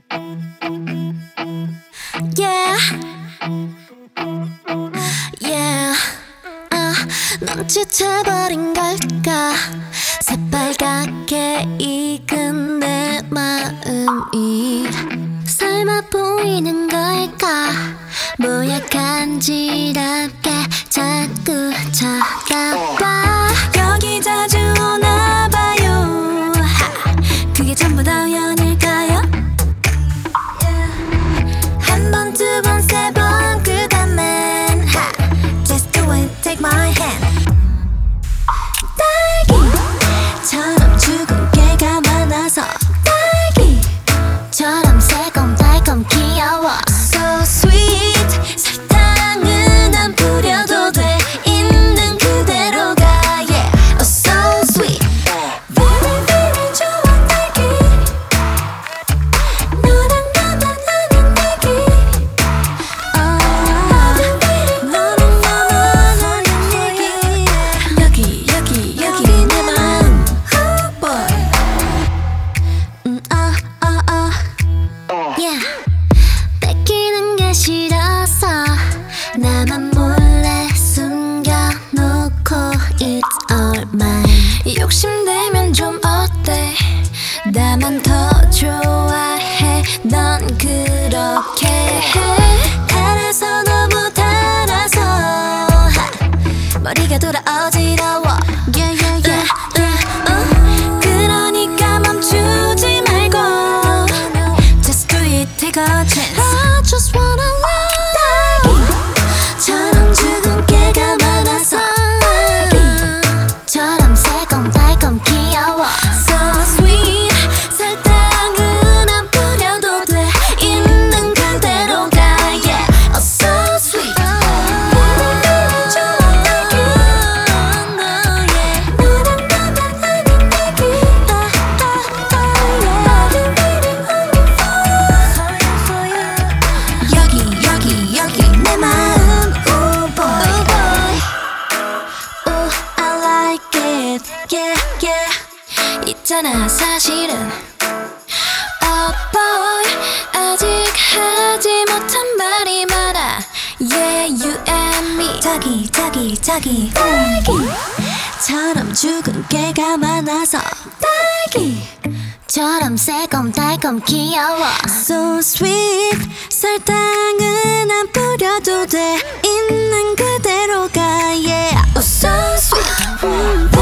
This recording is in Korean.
Yeah, yeah. 넌 지쳐버린 걸까? 새빨갛게 익은 내 마음이 삶아 보이는 걸까? 뭐야 간지럽게 자꾸 쳐다봐. 여기 자주 오나봐요. 그게 전부 다 우연일까요? 한 번, 두 번, 세 번 그 다음엔 Just do it, take my hand. 딸기처럼 죽은 개가 많아서 딸기처럼 새콤달콤 귀여워. So sweet. 설탕은 안 뿌려도 돼. 있는 그대로가 yeah. Oh so sweet. Very very 좋아 딸기. 너랑 나만 아는 얘기. 너랑 나만 아는 얘기. 여기 내 마음. Oh boy. Yeah. 뺏기는 게 싫어서 나만 몰래 숨겨놓고 It's all mine. 욕심내면 좀 어때? 나만 더 좋아해. 넌 그렇게 해. 달아서 너무 달아서 머리가 돌아 어지러워. Yeah, yeah, yeah, yeah. 그러니까 멈추지 말고 Just do it, take a chance. I just wanna love. 딸기처럼 죽은 개가 많아서 딸기처럼 새콤달콤 귀여워. So sweet. 설탕은 안 뿌려도 돼. 있는 그대로가 yeah. Oh so sweet. 너랑 좋아 딸기. 너랑 나만 아는 얘기. 여기 내 마음. Oh boy. Oh I like it. Yeah yeah. 있잖아 사실은 Oh boy. 아직 하지 못한 말이 많아. Yeah you and me. 자기 딸기처럼 죽은 개가 많아서 딸기처럼 새콤달콤 귀여워. So sweet. 설탕은 안 뿌려도 돼. 있는 그대로가 yeah. Oh so sweet.